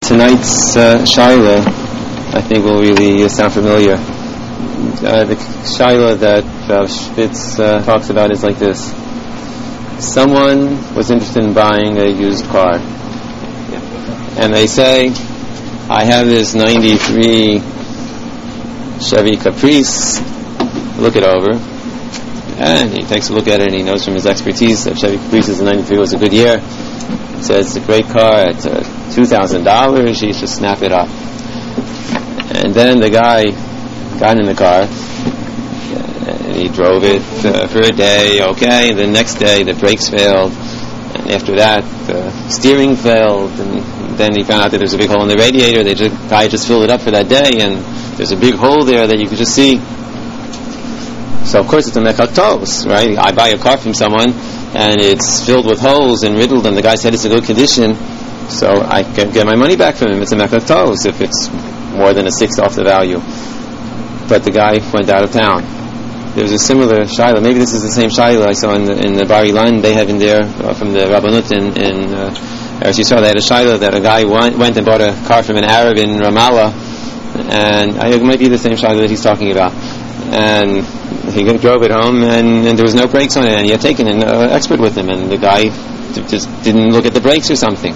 Tonight's Shaila, I think, will really sound familiar. The Shaila that Spitz talks about is like this. Someone was interested in buying a used car. And they say, I have this 93 Chevy Caprice, look it over. And he takes a look at it and he knows from his expertise that Chevy Caprice's 93 was a good year. He says it's a great car, it's $2,000, he should snap it up. And then the guy got in the car and he drove it for a day, okay, and the next day the brakes failed, and after that the steering failed, and then he found out that there's a big hole in the radiator. The guy just filled it up for that day, and there's a big hole there that you could just see. So of course it's a mechak tos, right? I buy a car from someone and it's filled with holes and riddled, and the guy said it's in good condition, so I can get my money back from him. It's a mechak tos if it's more than a sixth off the value. But the guy went out of town. There was a similar Shaila. Maybe this is the same Shaila I saw in the Bar Ilan. They have in there from the Rabbanut in Eretz Yisrael. They had a Shaila that a guy went and bought a car from an Arab in Ramallah, and it might be the same Shaila that he's talking about. And he drove it home, and there was no brakes on it, and he had taken an expert with him, and the guy just didn't look at the brakes or something.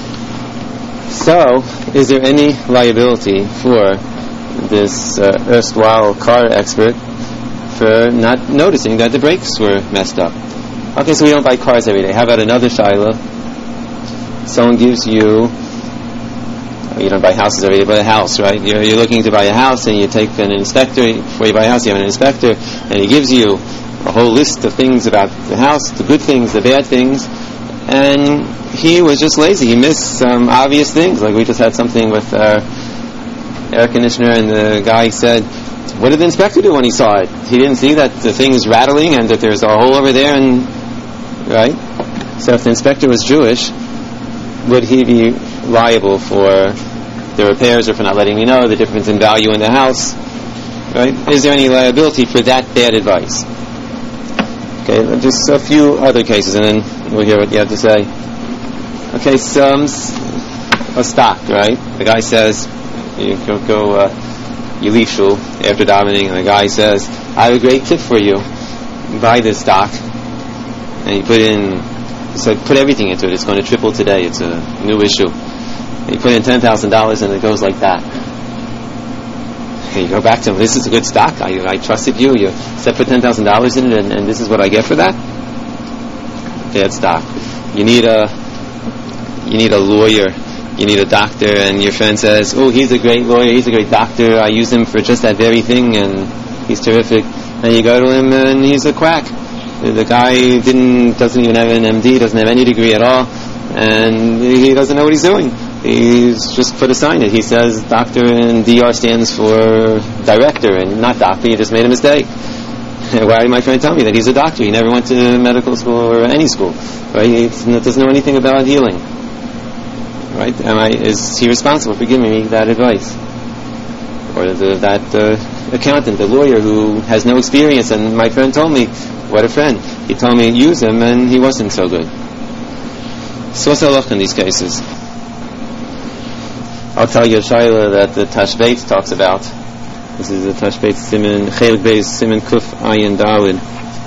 So, is there any liability for this erstwhile car expert for not noticing that the brakes were messed up? Okay, so we don't buy cars every day. How about another Shaila? Someone gives you don't buy houses every day, but a house, right? You're looking to buy a house, and you take an inspector. Before you buy a house, you have an inspector, and he gives you a whole list of things about the house, the good things, the bad things, and he was just lazy. He missed some obvious things. Like we just had something with our air conditioner, and the guy said, what did the inspector do when he saw it? He didn't see that the thing is rattling and that there's a hole over there, and right? So if the inspector was Jewish, would he be liable for the repairs or for not letting me know the difference in value in the house? Right? Is there any liability for that bad advice? Okay, just a few other cases, and then we'll hear what you have to say. Okay, a stock, right? The guy says, you leave shul after davening, and the guy says, I have a great tip for you. Buy this stock, and you put everything into it. It's going to triple today. It's a new issue. And you put in $10,000 and it goes like that. And you go back to him, this is a good stock. I trusted you. You said put $10,000 in it, and this is what I get for that? Bad stock. You need a lawyer. You need a doctor, and your friend says, oh, he's a great lawyer, he's a great doctor. I use him for just that very thing, and he's terrific. And you go to him, and he's a quack. The guy doesn't even have an MD, doesn't have any degree at all, and he doesn't know what he's doing. He's just put a sign in. He says doctor, and DR stands for director and not doctor. He just made a mistake. Why did my friend tell me that he's a doctor? He never went to medical school or any school. Right? He doesn't know anything about healing. Right? Is he responsible for giving me that advice? Or that accountant, the lawyer who has no experience, and my friend told me, what a friend. He told me use him, and he wasn't so good. So what's the halach in these cases? I'll tell you a Shaila that the Tashbeit talks about. This is the Tashbeit Siman Chelik Beis Siman Kuf Ayin Dalid.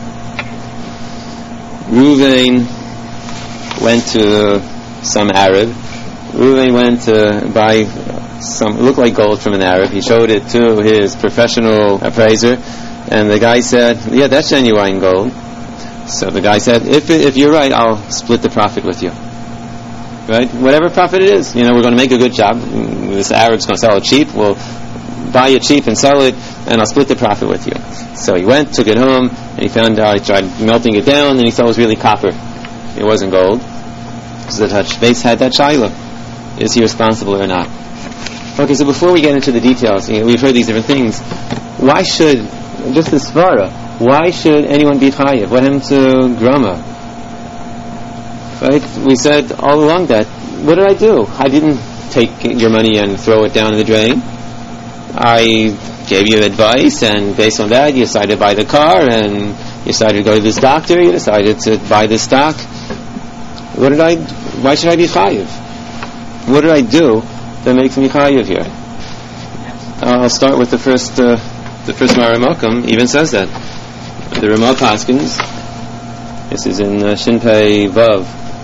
Reuven went to some Arab. Reuven went to buy some, looked like gold from an Arab. He showed it to his professional appraiser, and the guy said, yeah, that's genuine gold. So the guy said, if you're right, I'll split the profit with you. Right? Whatever profit it is. We're going to make a good job. This Arab's going to sell it cheap. We'll buy it cheap and sell it, and I'll split the profit with you. So he went, took it home, and he found out, he tried melting it down, and he thought it was really copper. It wasn't gold. So the Tashbeit had that Shaila. Is he responsible or not? Okay, so before we get into the details, we've heard these different things. Why should, just the svara, why should anyone be chayiv? What happened to Grama? Right? We said all along that, what did I do? I didn't take your money and throw it down in the drain. I gave you advice, and based on that, you decided to buy the car, and you decided to go to this doctor, you decided to buy this stock. Why should I be chayiv? What did I do makes me chayiv here? I'll start with the first Maramokum even says that. The Ramah Paskins, this is in Shinpei Vav.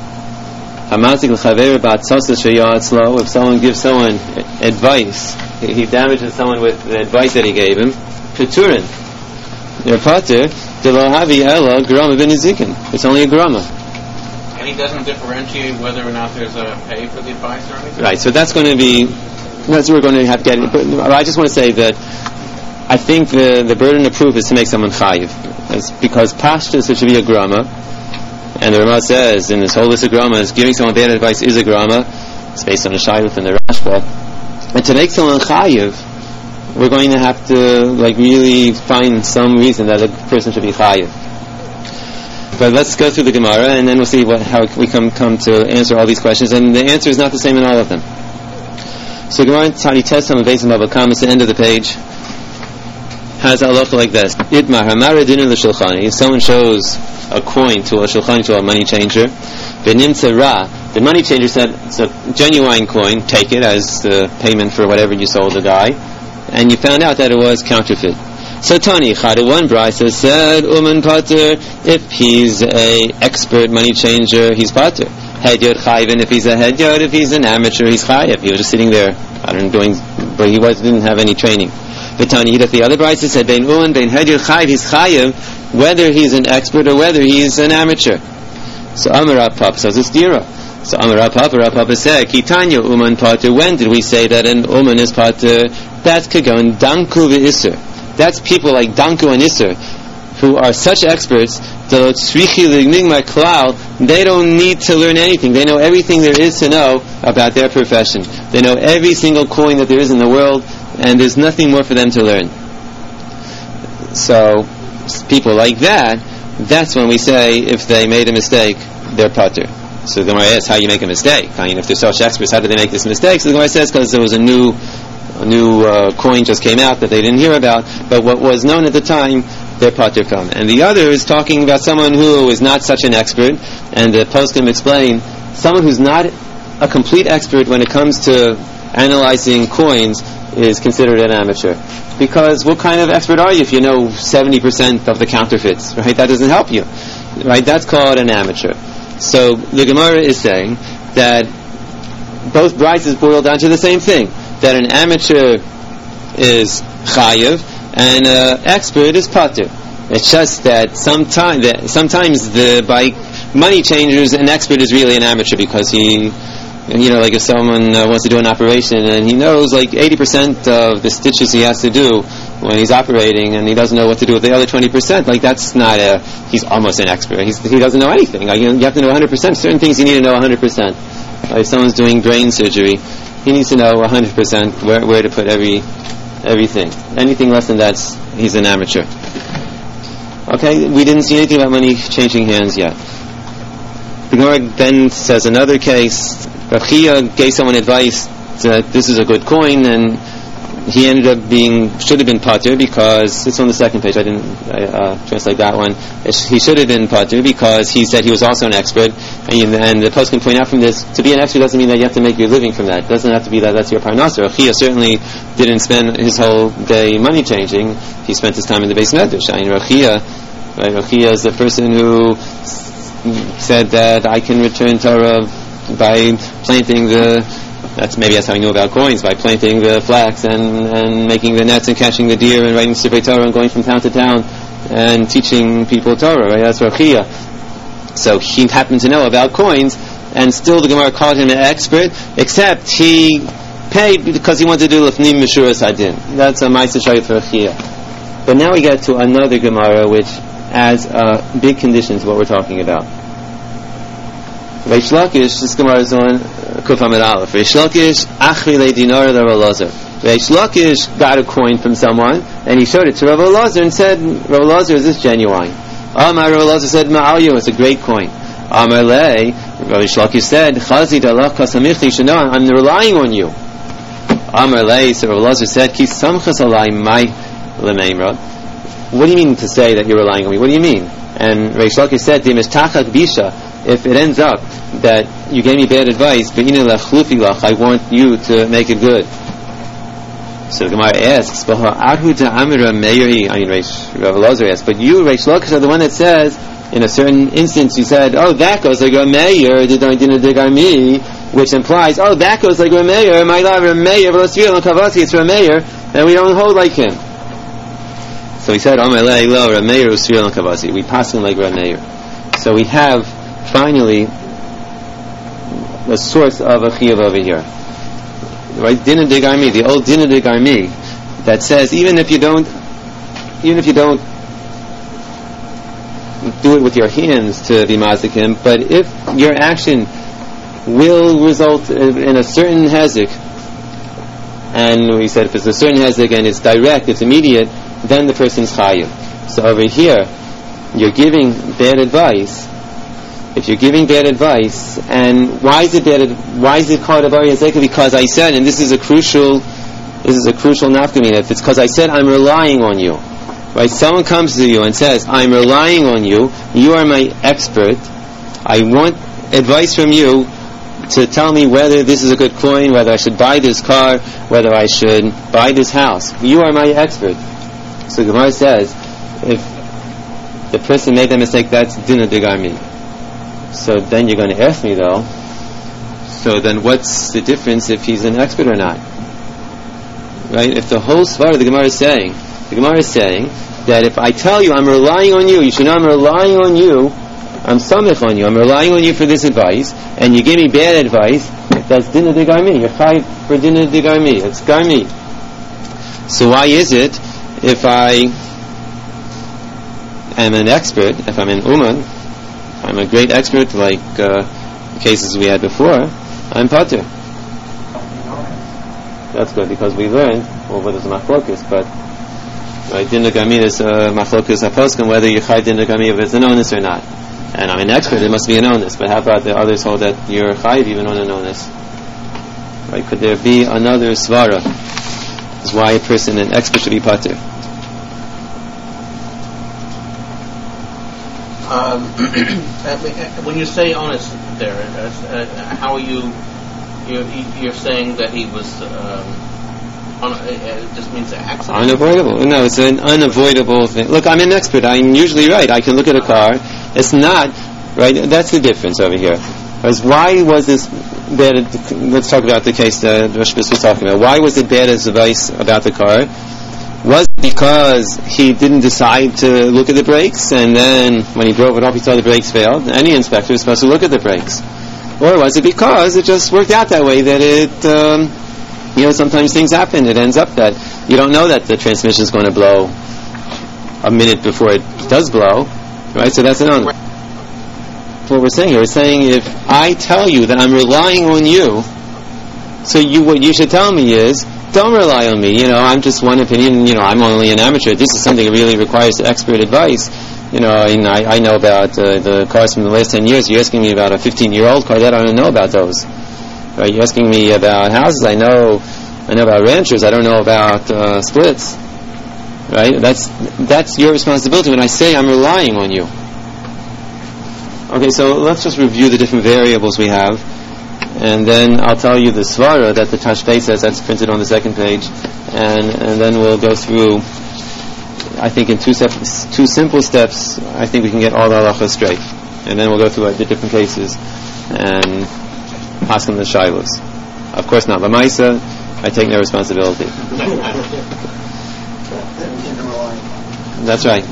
If someone gives someone advice, he damages someone with the advice that he gave him, Peturin. It's only a grama. And he doesn't differentiate whether or not there's a pay for the advice or anything? Right, so that's what we're going to have to get. But I just want to say that I think the burden of proof is to make someone chayiv. It's because pashtus it should be a grama, and the Ramah says in this whole list of gramas, giving someone bad advice is a grama. It's based on a shayluth and the Rashba. And to make someone chayiv, we're going to have to really find some reason that a person should be chayiv. But let's go through the Gemara, and then we'll see how we come to answer all these questions. And the answer is not the same in all of them. So Gemara Tani Tesam and Beis Baba Kama, at the end of the page, has a halacha like this: Itmar Hamara Dinu l'Shulchani. If someone shows a coin to a shulchani, to a money changer, Benimtza Ra, the money changer said it's a genuine coin, take it as the payment for whatever you sold the guy, and you found out that it was counterfeit. So Tani Chada, one brisa said Uman Pater, if he's a expert money changer, he's Pater. Hedyot Chayvin, if he's a Hedyot, if he's an amateur, he's Chayev. He was just sitting there, but he didn't have any training. But Tani, that the other brisa said Bein Uman, Bein Hedyot Chayv, he's Chayev, whether he's an expert or whether he's an amateur. So Amar Papa says it's Dira. So Amar Papa said Kitanya Uman Pater. When did we say that an Uman is Pater? That's Kagon Danku v'Isser. That's people like Danku and Isser, who are such experts, they don't need to learn anything. They know everything there is to know about their profession. They know every single coin that there is in the world, and there's nothing more for them to learn. So, people like that's when we say, if they made a mistake, they're pater. So the Gemara asks, how you make a mistake? I mean, if they're such experts, how did they make this mistake? So the Gemara says, because there was a new coin just came out that they didn't hear about, but what was known at the time, they're pater from. And the other is talking about someone who is not such an expert, and the poskim explain, someone who's not a complete expert when it comes to analyzing coins is considered an amateur. Because what kind of expert are you if you know 70% of the counterfeits, right? That doesn't help you, right? That's called an amateur. So the Gemara is saying that both brises boil down to the same thing, that an amateur is chayiv and an expert is pater. It's just that sometimes by money changers, an expert is really an amateur because he, like if someone wants to do an operation and he knows 80% of the stitches he has to do when he's operating, and he doesn't know what to do with the other 20%, that's not he's almost an expert. He doesn't know anything. You have to know 100%. Certain things you need to know 100%. If someone's doing brain surgery, he needs to know 100% where to put everything. Anything less than that, he's an amateur. Okay, we didn't see anything about money changing hands yet. The Gemara then says another case. Rav Chia gave someone advice that this is a good coin, and he ended up should have been pater because it's on the second page. I didn't translate that one. He should have been pater because he said he was also an expert, and the post can point out from this, to be an expert doesn't mean that you have to make your living from that. It doesn't have to be that that's your parnasa. Rav Chia certainly didn't spend his whole day money changing. He spent his time in the Beis Medrash. Rav Chia is the person who said that I can return Torah by planting that's how he knew about coins, by planting the flax and making the nets and catching the deer and writing Sifrei Torah and going from town to town and teaching people Torah, right? That's Rav Chia. So he happened to know about coins, and still the Gemara called him an expert, except he paid because he wanted to do Lefnim Meshuras Hadin. That's a Ma'aseh Shayit for Rav Chia. But now we get to another Gemara which adds a big condition to what we're talking about. Reish Lakish, this Gemara is on Kuf Amid Aleph. Reish Lakish, Achri le dinar le Rav Elazar. Reish Lakish got a coin from someone, and he showed it to Rav Elazar and said, Rav Elazar, is this genuine? Amar Rav Elazar said, Ma'alyo, it's a great coin. Amar le, Reish Lakish said, Chazid Allah kasamichti shano, I'm relying on you. Amar le, so Rav Elazar said, Ki samchas alai mai lemeimra. What do you mean to say that you're relying on me? What do you mean? And Reish Lakish said, Dimesh tachak bisha, if it ends up that you gave me bad advice, I want you to make it good. So the Gemara asks, Rav Elazar asks, but you, Reish Lakish, are the one that says, in a certain instance, you said, that goes like Rav Meir, which implies, that goes like Rav Meir, it's Rav Meir, and we don't hold like him. So he said, we pass him like Rav Meir. So we have, finally, the source of a chiyuv over here. Right? Dinah de Garmi, the old Dinah de Garmi, that says, even if you don't do it with your hands to be mazikim, but if your action will result in a certain hezek, and we said if it's a certain hezek and it's direct, it's immediate, then the person's chayiv. So over here, you're giving bad advice. If you're giving bad advice, and why is it called a bari hazeka? Because I said, and this is a crucial nafkamina. If it's because I said I'm relying on you, right? Someone comes to you and says, I'm relying on you. You are my expert. I want advice from you to tell me whether this is a good coin, whether I should buy this car, whether I should buy this house. You are my expert. So Gemara says, if the person made that mistake, that's dinah de garmi. So then you're going to ask me though, so then what's the difference if he's an expert or not? Right? If the whole svara the Gemara is saying that if I tell you I'm relying on you, you should know I'm relying on you, I'm samech on you, I'm relying on you for this advice, and you give me bad advice, that's dinah de garmi. You're chayiv for dinah de garmi. It's garmi. So why is it if I am an expert, if I'm an uman, I'm a great expert, like the cases we had before, I'm pater. That's good, because we learned, what is a machlokus, but right, dinah garmi is a machlokus haposkim, whether you chai dinah garmi if it's an onus or not. And I'm an expert, it must be an onus, but how about the others hold that you're chayiv even on an onus? Right, could there be another svara? Is why a person, an expert, should be pater? When you say honest there, how are you're saying that he was it just means an accident? Unavoidable. No, it's an unavoidable thing. Look, I'm an expert. I'm usually right. I can look at a car. It's not right. That's the difference over here. Because why was this bad? Let's talk about the case that Rosh was talking about. Why was it bad advice about the car? Was it because he didn't decide to look at the brakes, and then when he drove it up he saw the brakes failed? Any inspector is supposed to look at the brakes. Or was it because it just worked out that way, that it sometimes things happen, it ends up that you don't know that the transmission is going to blow a minute before it does blow, right? So that's an honor. What we're saying here, we're saying if I tell you that I'm relying on you, so what you should tell me is, don't rely on me. I'm just one opinion. I'm only an amateur. This is something that really requires expert advice. And I know about the cars from the last 10 years. You're asking me about a 15-year-old car. That I don't know about those. Right? You're asking me about houses. I know about ranchers. I don't know about splits. Right? That's your responsibility when I say I'm relying on you. Okay, so let's just review the different variables we have. And then I'll tell you the svara that the Tashbei says, that's printed on the second page, and then we'll go through. I think in two simple steps, I think we can get all the halachas straight, and then we'll go through the different cases and ask them the shilos. Of course, not l'maisa. I take no responsibility. That's right.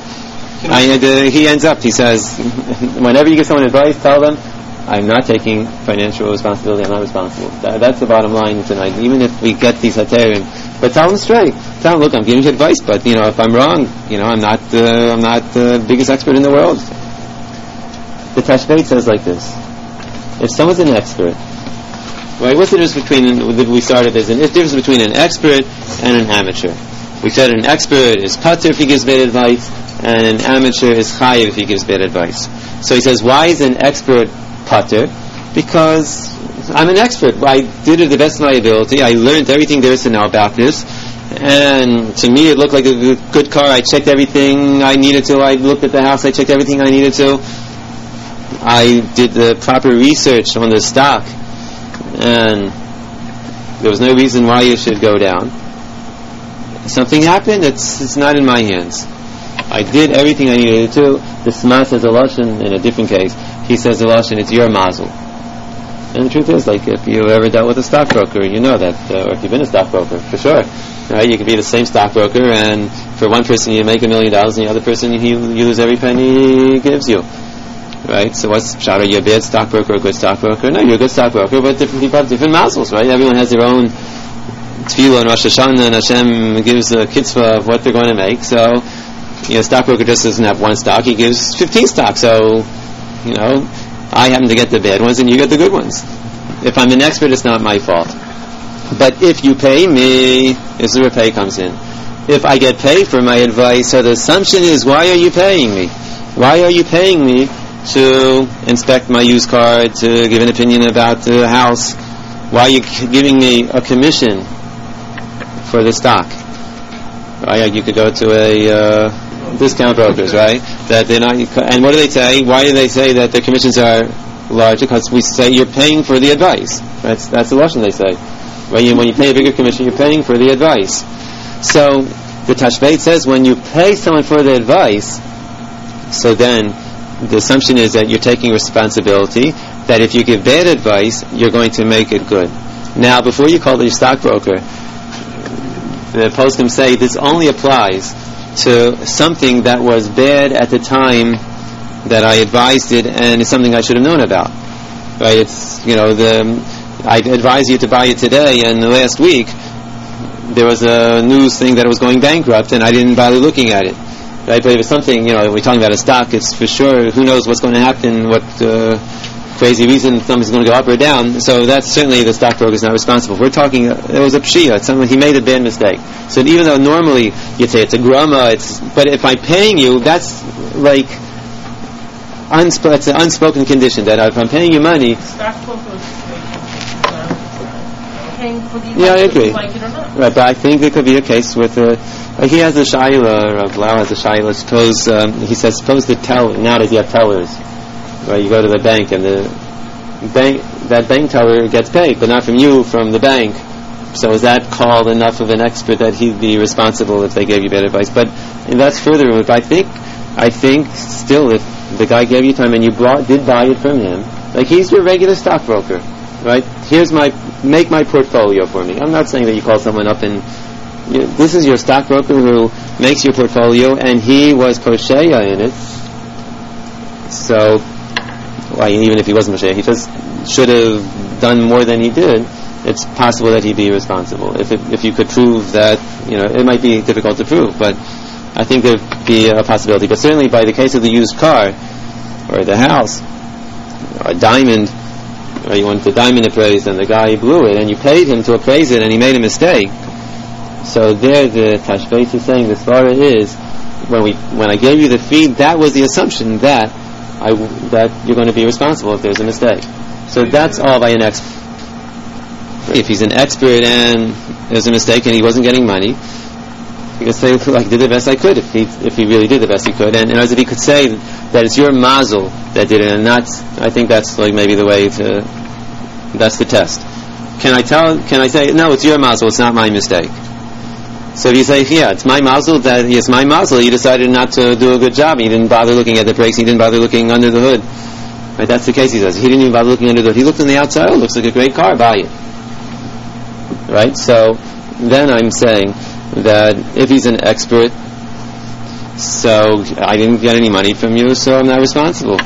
He ends up. He says, whenever you give someone advice, tell them, I'm not taking financial responsibility. I'm not responsible. That's the bottom line tonight. Even if we get these heterim, but tell them straight. Tell them, look, I'm giving you advice, but if I'm wrong, I'm not the biggest expert in the world. The Tashbeit says like this: if someone's an expert, right? What's the difference between? We started as a difference between an expert and an amateur. We said an expert is pater if he gives bad advice, and an amateur is chayiv if he gives bad advice. So he says, why is an expert pater? Because I'm an expert. I did it the best of my ability. I learned everything there is to know about this, and to me it looked like a good car. I checked everything I needed to. I looked at the house. I checked everything I needed to. I did the proper research on the stock, and there was no reason why you should go down. Something happened, it's not in my hands. I did everything I needed to do. The Sma says a lashon in a different case. He says a lashon, it's your mazel. And the truth is, like, if you ever dealt with a stockbroker, you know that, or if you've been a stockbroker, for sure, right? You could be the same stockbroker, and for one person you make $1 million, and the other person you lose every penny he gives you, right? So what's pshat? Are you a bad stockbroker or a good stockbroker? No, you're a good stockbroker, but different people have different mazels, right? Everyone has their own tefillah and Rosh Hashanah, and Hashem gives a kitzvah of what they're going to make. So, stockbroker just doesn't have one stock; he gives 15 stocks. So, I happen to get the bad ones, and you get the good ones. If I'm an expert, it's not my fault. But if you pay me, this is where pay comes in. If I get paid for my advice, so the assumption is, why are you paying me? Why are you paying me to inspect my used car, to give an opinion about the house? Why are you giving me a commission for the stock? Right? You could go to a discount brokers, right? That they're not. And what do they say? Why do they say that their commissions are larger? Because we say you're paying for the advice. That's the lashon they say. When you pay a bigger commission, you're paying for the advice. So the Tashbeit says when you pay someone for the advice, so then the assumption is that you're taking responsibility. That if you give bad advice, you're going to make it good. Now, before you call it your stockbroker, the poskim say this only applies to something that was bad at the time that I advised it, and it's something I should have known about. Right? It's I advised you to buy it today, and the last week there was a news thing that it was going bankrupt, and I didn't bother looking at it. Right? But if it's something, we're talking about a stock, it's for sure, who knows what's going to happen, what crazy reason something's going to go up or down. So that's certainly the stockbroker is not responsible. We're talking, it was a pshia, he made a bad mistake. So even though normally you'd say it's a grama, but if I'm paying you, that's like it's an unspoken condition that if I'm paying you money. Paying for the I agree. like it or not. Right, but I think there could be a case with he has a shayla, Rav Lau has a shayla. Suppose the teller, nowadays you have tellers, right? You go to the bank and that bank teller gets paid, but not from you, from the bank. So is that called enough of an expert that he'd be responsible if they gave you bad advice? But that's further removed. I think still, if the guy gave you time and you did buy it from him, like he's your regular stockbroker, right? Make my portfolio for me. I'm not saying that you call someone up and this is your stockbroker who makes your portfolio, and he was posheya in it. So, even if he wasn't posheya, he just should have done more than he did. It's possible that he'd be responsible if you could prove that. It might be difficult to prove, but I think there'd be a possibility. But certainly, by the case of the used car or the house or a diamond. You wanted the diamond appraised, and the guy blew it, and you paid him to appraise it, and he made a mistake. So there, the Tashbeit is saying the svara is when I gave you the fee, that was the assumption that you're going to be responsible if there's a mistake. So that's all by an expert. If he's an expert and there's a mistake and he wasn't getting money, he could say, did the best I could, if he really did the best he could, and as if he could say that it's your mazel that did it, and I think that's maybe the way that's the test. Can I say, no, it's your mazel, it's not my mistake? So if you say, it's my mazel, it's my mazel, you decided not to do a good job, he didn't bother looking at the brakes, he didn't bother looking under the hood. Right, that's the case, he says. He didn't even bother looking under the hood. He looked on the outside, looks like a great car, buy it. Right, so then I'm saying that if he's an expert, so I didn't get any money from you, so I'm not responsible.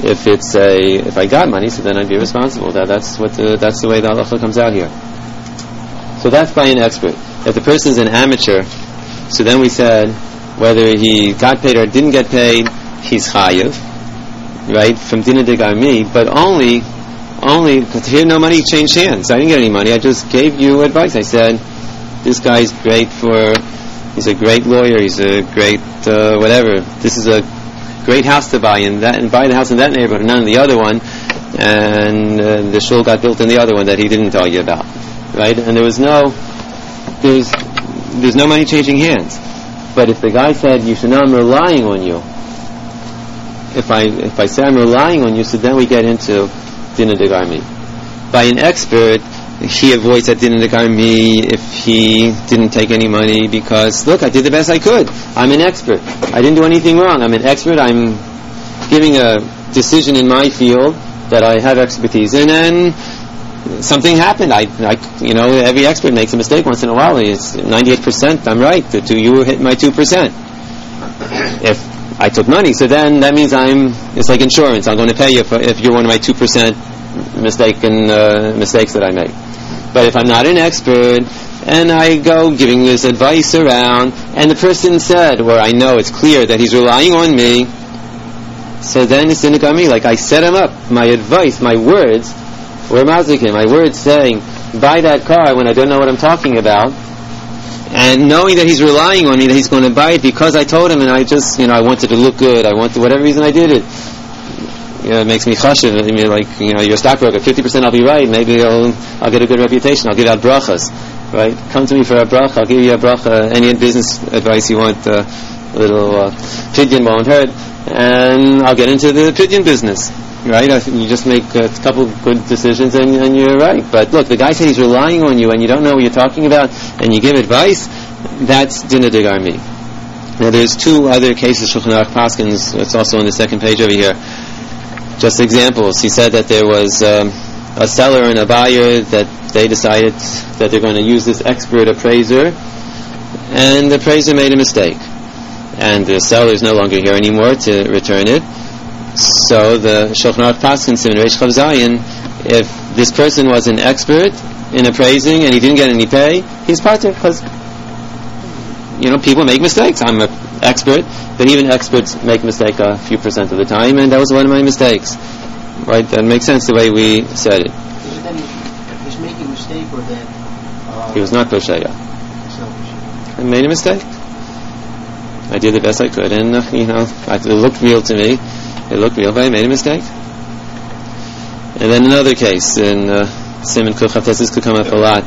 If I got money, so then I'd be responsible. That's the way the halacha comes out here. So that's by an expert. If the person is an amateur, so then we said whether he got paid or didn't get paid, he's chayiv, right? From dina de garmi, but only because here no money changed hands. I didn't get any money. I just gave you advice. I said, this guy's great he's a great lawyer, he's a great whatever. This is a great house to buy and buy the house in that neighborhood and not in the other one, and the shul got built in the other one that he didn't tell you about, right? And there's no money changing hands. But if the guy said, you should know I'm relying on you, if I say I'm relying on you, so then we get into Dina Degarmi. By an expert, he avoids that Dina Degarmi if he didn't take any money because, look, I did the best I could. I'm an expert. I didn't do anything wrong. I'm an expert. I'm giving a decision in my field that I have expertise in, and something happened. Every expert makes a mistake once in a while. It's 98%. I'm right. You hit my 2%. If I took money, so then that means it's like insurance. I'm going to pay you if you're one of my 2% mistakes that I make. But if I'm not an expert and I go giving this advice around, and the person said, or I know it's clear that he's relying on me, so then it's Dina Degarmi. Like I set him up. My advice, my words, were mazikin. My words saying, buy that car when I don't know what I'm talking about, and knowing that he's relying on me, that he's going to buy it because I told him, and I just, I wanted to look good. I wanted, whatever reason I did it. It makes me chashiv. I mean, you're a stockbroker. 50% I'll be right. Maybe I'll get a good reputation. I'll give out brachas, right? Come to me for a bracha. I'll give you a bracha. Any business advice you want, a little pidyon won't hurt, and I'll get into the pidyon business, right? You just make a couple good decisions, and you're right. But look, the guy said he's relying on you, and you don't know what you're talking about, and you give advice. That's Dina Degarmi. Now, there's two other cases Shulchan Aruch Paskins. It's also on the second page over here. Just examples. He said that there was a seller and a buyer that they decided that they're going to use this expert appraiser, and the appraiser made a mistake, and the seller is no longer here anymore to return it. So the Shulchan Aruch Paskins in Reish Chav Zayin, if this person was an expert in appraising and he didn't get any pay, he's patur because people make mistakes. I'm an expert, but even experts make a mistake a few percent of the time, and that was one of my mistakes. Right? That makes sense the way we said it. He's making a mistake, or that he was not kosher. I made a mistake. I did the best I could, and it looked real to me. It looked real, but I made a mistake. And then another case in Simon Kuchav, this could come up a lot.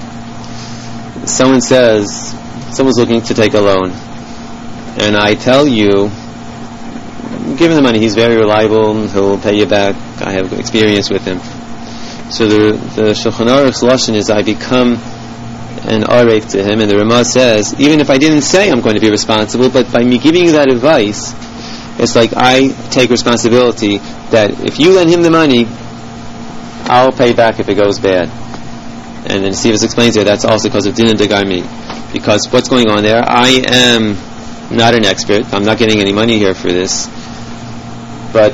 Someone's looking to take a loan, and I tell you, give him the money. He's very reliable. He'll pay you back. I have experience with him. So the Shulchan Aruch's lashon is I become an aref to him, and the Ramah says even if I didn't say I'm going to be responsible, but by me giving you that advice, it's like I take responsibility that if you lend him the money, I'll pay back if it goes bad. And then Sivas explains here that's also because of Dina Degarmi, because what's going on there? I am not an expert. I'm not getting any money here for this, but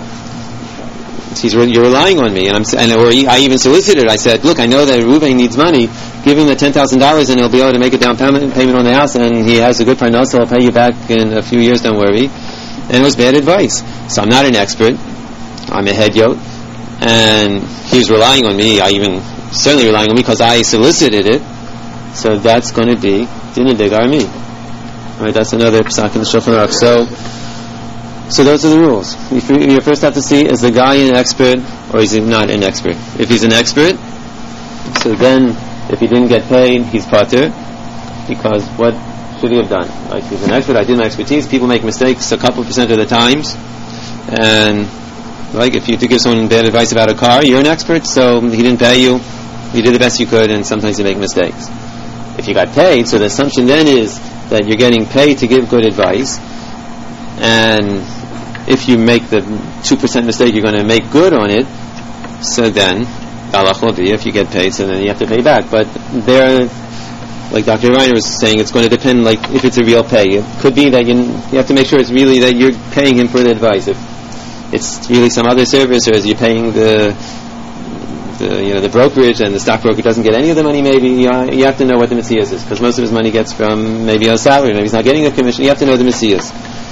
you're relying on me, I even solicited. I said, look, I know that Reuven needs money. Give him the $10,000, and he'll be able to make a down payment on the house, and he has a good parnasa. I'll pay you back in a few years. Don't worry. And it was bad advice. So I'm not an expert. I'm a hedyot, and he's relying on me. Certainly relying on me because I solicited it. So that's going to be Dina Degarmi. Right? That's another psak in the Shulchan Aruch. So those are the rules. You first have to see, is the guy an expert or is he not an expert? If he's an expert, so then if he didn't get paid, he's patur, because what should he have done? Like, he's an expert, I did my expertise. People make mistakes a couple % of the times, and like if you give someone bad advice about a car, you're an expert, so he didn't pay you, you did the best you could, and sometimes you make mistakes. If you got paid, so the assumption then is that you're getting paid to give good advice, and if you make the 2% mistake, you're going to make good on it. So then, halach will be, if you get paid, so then you have to pay back. But there, like Dr. Reiner was saying, it's going to depend, like, if it's a real pay. It could be that you have to make sure it's really that you're paying him for the advice. If it's really some other service, or is you paying the brokerage, and the stockbroker doesn't get any of the money, maybe you have to know what the Messias is, because most of his money gets from maybe a salary, maybe he's not getting a commission. You have to know the Messias.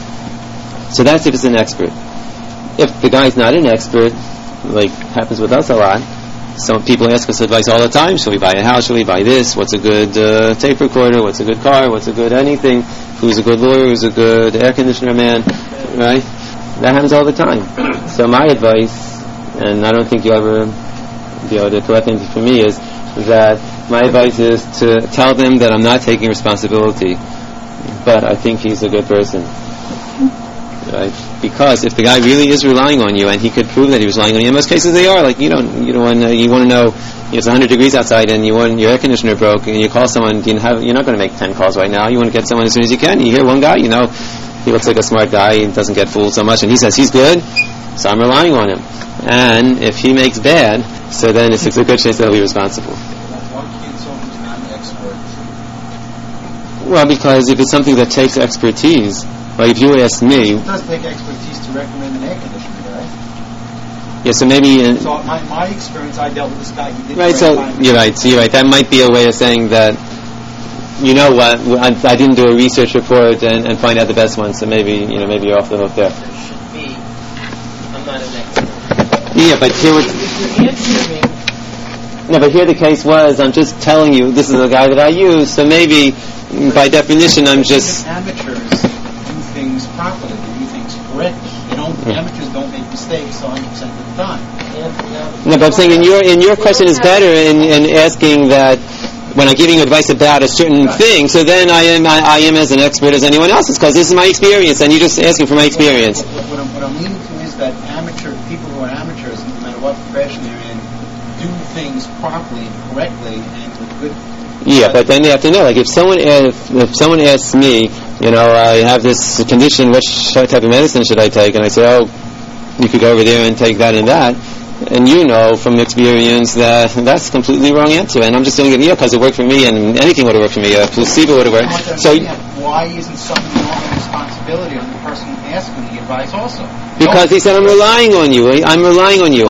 So that's if it's an expert. If the guy's not an expert, like happens with us a lot, some people ask us advice all the time. Should we buy a house? Should we buy this? What's a good tape recorder? What's a good car? What's a good anything? Who's a good lawyer? Who's a good air conditioner man? Right? That happens all the time. So my advice, and I don't think you'll ever be able to correct anything for me, is that my advice is to tell them that I'm not taking responsibility, but I think he's a good person. right? Because if the guy really is relying on you, and he could prove that he was relying on you, in most cases they are. Like you want to know, it's 100 degrees outside, and your air conditioner broke, and you call someone. You're not going to make 10 calls right now. You want to get someone as soon as you can. You hear one guy, he looks like a smart guy. He doesn't get fooled so much, and he says he's good, so I'm relying on him. And if he makes bad, so then it's a good chance that he'll be responsible. Why can't someone who's not an expert? Well, because if it's something that takes expertise, like if you ask me, It does take expertise to recommend an air conditioner, right? yeah, so maybe. So my experience, I dealt with this guy. He did Right, so you're right. So you're right. That might be a way of saying that. You know what? I didn't do a research report and find out the best one. So maybe you're off the hook there. There should be. I'm not an expert. Yeah, but here If you're answering, no, but here the case was. I'm just telling you this is a guy that I use. So maybe by definition, I'm just. Amateurs do things properly. They do things correctly. Amateurs don't make mistakes 100% of the time. No, but I'm saying in your question is better in asking that. When I'm giving you advice about a certain thing, so then I am as an expert as anyone else is, because this is my experience, and you're just asking for my experience. What I'm leaning to is that people who are amateurs, no matter what profession they're in, do things properly and correctly and with good. Yeah, but then they have to know. Like if someone asks me, I have this condition, which type of medicine should I take? And I say, you could go over there and take that and that. And from experience that that's a completely wrong answer, and I'm just doing it because it worked for me, and anything would have worked for me. A placebo would have worked. So why isn't someone on responsibility on the person asking the advice also? Because he said, I'm relying on you.